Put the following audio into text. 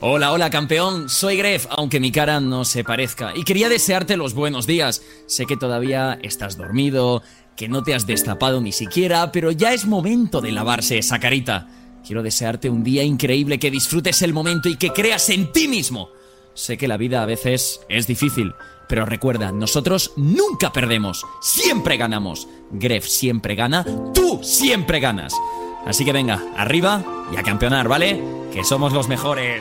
Hola, hola campeón, soy Gref, aunque mi cara no se parezca. Y quería desearte los buenos días. Sé que todavía estás dormido, que no te has destapado ni siquiera, pero ya es momento de lavarse esa carita. Quiero desearte un día increíble, que disfrutes el momento y que creas en ti mismo. Sé que la vida a veces es difícil, pero recuerda, nosotros nunca perdemos, siempre ganamos. Gref siempre gana, tú siempre ganas. Así que venga, arriba y a campeonar, ¿vale? Que somos los mejores.